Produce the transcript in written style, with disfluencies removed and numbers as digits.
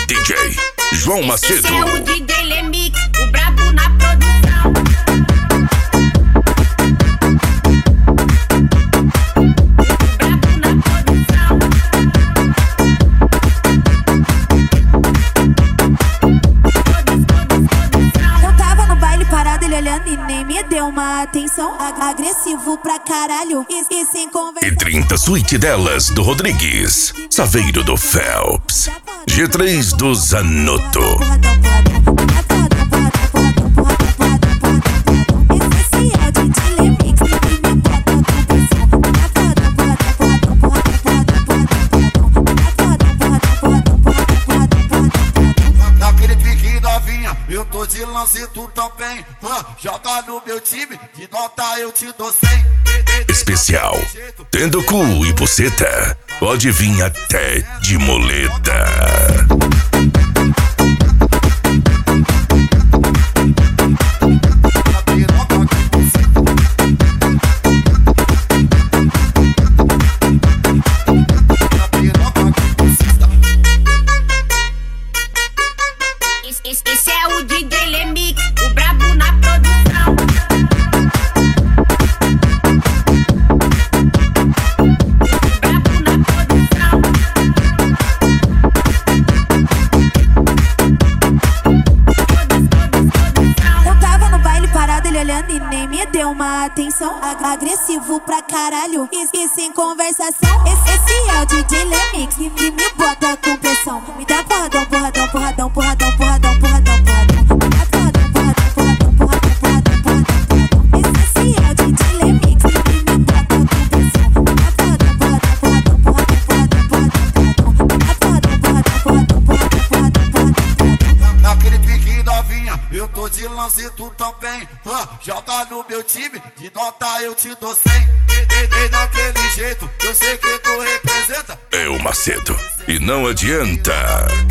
DJ João Macedo. Esse é o DJ Lemix, o brabo na produção. Eu tava no baile parado, ele olhando e nem me deu uma atenção. Agressivo pra caralho e sem conversa. E 30 suíte delas do Rodrigues, Saveiro do Phelps, G3 do Zanotto. Naquele pique novinha, eu tô de lance, tu também. Joga no meu time, de nota eu te dou 100. Especial, tendo cu e buceta, pode vir até de moleta. Esse é o DJ Lemix, o brabo na produção. Brabo na produção. Eu tava no baile parado, ele olhando e nem me deu uma atenção. Agressivo pra caralho e sem conversação. Esse é o DJ Lemix que me bota com pressão. Me dá porradão, porradão, porradão, porradão, porradão, porradão, porradão. Me dá porradão, porradão, porradão, porradão, porradão, porradão. Esse é o DJ Lemix que me bota com pressão. Me dá porradão, porradão, porradão, porradão, porradão, porradão. Me dá porradão, porradão, porradão, porradão, porradão, porradão. Naquele pique novinha, eu tô de lance, tu também. Joga no meu time, de nota eu te dou 100. E daquele jeito, eu sei que tu representa. É o Macedo, e não adianta.